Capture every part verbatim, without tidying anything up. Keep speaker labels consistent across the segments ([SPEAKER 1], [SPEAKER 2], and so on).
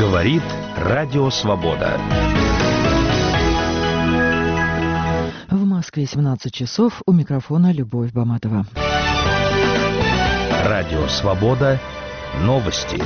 [SPEAKER 1] Говорит Радио Свобода.
[SPEAKER 2] В Москве семнадцать часов, у микрофона Любовь Баматова.
[SPEAKER 1] Радио Свобода. Новости.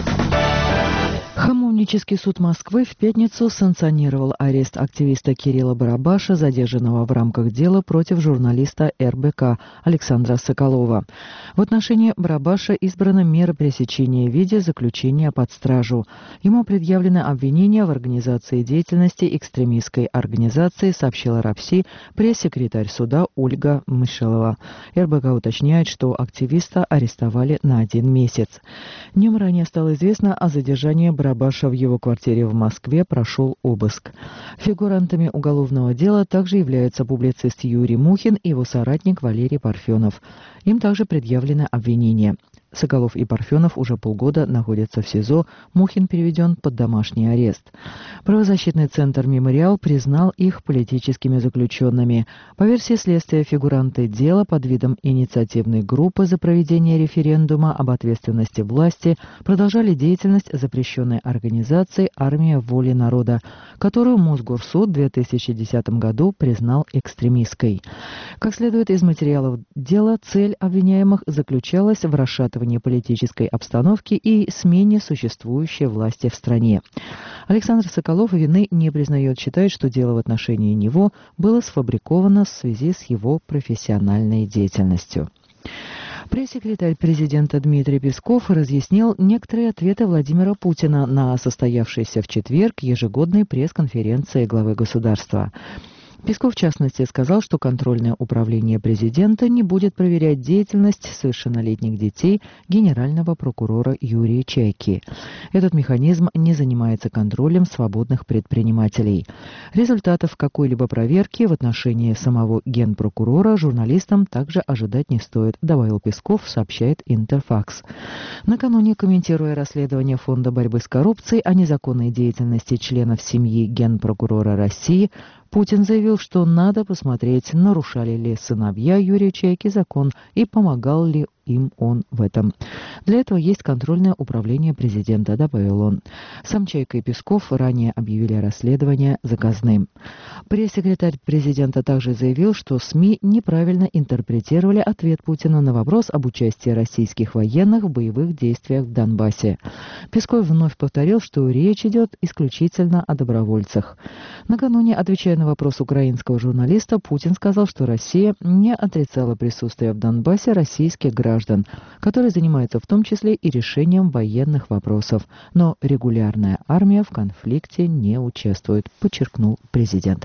[SPEAKER 2] Хамовнический суд Москвы в пятницу санкционировал арест активиста Кирилла Барабаша, задержанного в рамках дела против журналиста эр бэ ка Александра Соколова. В отношении Барабаша избрана мера пресечения в виде заключения под стражу. Ему предъявлено обвинение в организации деятельности экстремистской организации, сообщила РАФСИ пресс-секретарь суда Ольга Мышелова. эр бэ ка уточняет, что активиста арестовали на один месяц. Днем ранее стало известно о задержании Барабаша. Барабаша в его квартире в Москве прошел обыск. Фигурантами уголовного дела также являются публицист Юрий Мухин и его соратник Валерий Парфенов. Им также предъявлено обвинение. Соколов и Парфенов уже полгода находятся в СИЗО, Мухин переведен под домашний арест. Правозащитный центр «Мемориал» признал их политическими заключенными. По версии следствия, фигуранты дела под видом инициативной группы за проведение референдума об ответственности власти продолжали деятельность запрещенной организации «Армия воли народа», которую Мосгорсуд в две тысячи десятом году признал экстремистской. Как следует из материалов дела, цель обвиняемых заключалась в расшатывании политической обстановки и смене существующей власти в стране. Александр Соколов вины не признает, считает, что дело в отношении него было сфабриковано в связи с его профессиональной деятельностью. Пресс-секретарь президента Дмитрий Песков разъяснил некоторые ответы Владимира Путина на состоявшейся в четверг ежегодной пресс-конференции главы государства. Песков, в частности, сказал, что контрольное управление президента не будет проверять деятельность совершеннолетних детей генерального прокурора Юрия Чайки. Этот механизм не занимается контролем свободных предпринимателей. Результатов какой-либо проверки в отношении самого генпрокурора журналистам также ожидать не стоит, добавил Песков, сообщает Интерфакс. Накануне, комментируя расследование Фонда борьбы с коррупцией о незаконной деятельности членов семьи генпрокурора России, Путин заявил, что надо посмотреть, нарушали ли сыновья Юрия Чайки закон и помогал ли им он в этом. Для этого есть контрольное управление президента, добавил он. Сам Чайка и Песков ранее объявили расследование заказным. Пресс-секретарь президента также заявил, что СМИ неправильно интерпретировали ответ Путина на вопрос об участии российских военных в боевых действиях в Донбассе. Песков вновь повторил, что речь идет исключительно о добровольцах. Накануне, отвечая на вопрос украинского журналиста, Путин сказал, что Россия не отрицала присутствие в Донбассе российских граждан, которые занимаются в том числе и решением военных вопросов. Но регулярная армия в конфликте не участвует, подчеркнул президент.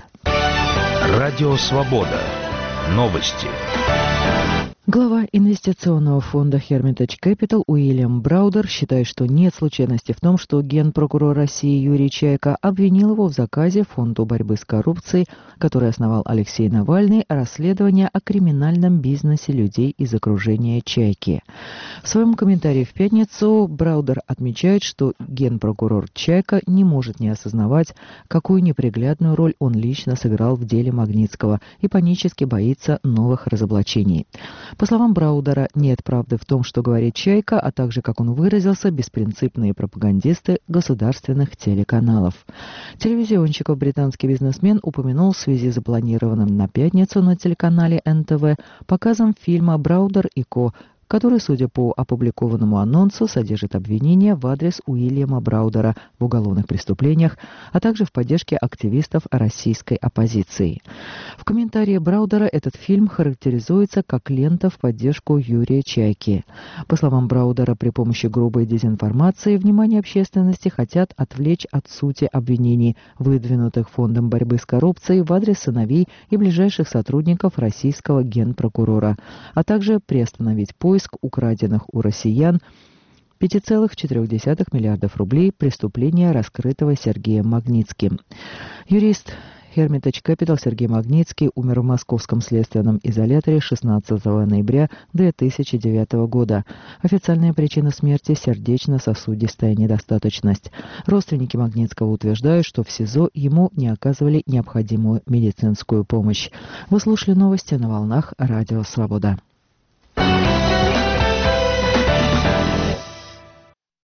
[SPEAKER 1] Радио Свобода. Новости.
[SPEAKER 2] Глава инвестиционного фонда Hermitage Capital Уильям Браудер считает, что нет случайности в том, что генпрокурор России Юрий Чайка обвинил его в заказе Фонду борьбы с коррупцией, который основал Алексей Навальный, расследование о криминальном бизнесе людей из окружения Чайки. В своем комментарии в пятницу Браудер отмечает, что генпрокурор Чайка не может не осознавать, какую неприглядную роль он лично сыграл в деле Магнитского и панически боится новых разоблачений. По словам Браудера, нет правды в том, что говорит Чайка, а также, как он выразился, беспринципные пропагандисты государственных телеканалов. Телевизионщиков британский бизнесмен упомянул в связи с запланированным на пятницу на телеканале эн тэ вэ показом фильма «Браудер и Ко», который, судя по опубликованному анонсу, содержит обвинения в адрес Уильяма Браудера в уголовных преступлениях, а также в поддержке активистов российской оппозиции. В комментарии Браудера этот фильм характеризуется как лента в поддержку Юрия Чайки. По словам Браудера, при помощи грубой дезинформации внимание общественности хотят отвлечь от сути обвинений, выдвинутых Фондом борьбы с коррупцией в адрес сыновей и ближайших сотрудников российского генпрокурора, а также приостановить поиск Поиск украденных у россиян пять целых четыре десятых миллиардов рублей преступления, раскрытого Сергеем Магнитским. Юрист Hermitage Capital Сергей Магнитский умер в московском следственном изоляторе шестнадцатого ноября две тысячи девятого года. Официальная причина смерти – сердечно-сосудистая недостаточность. Родственники Магнитского утверждают, что в СИЗО ему не оказывали необходимую медицинскую помощь. Вы слушали новости на волнах Радио Свобода.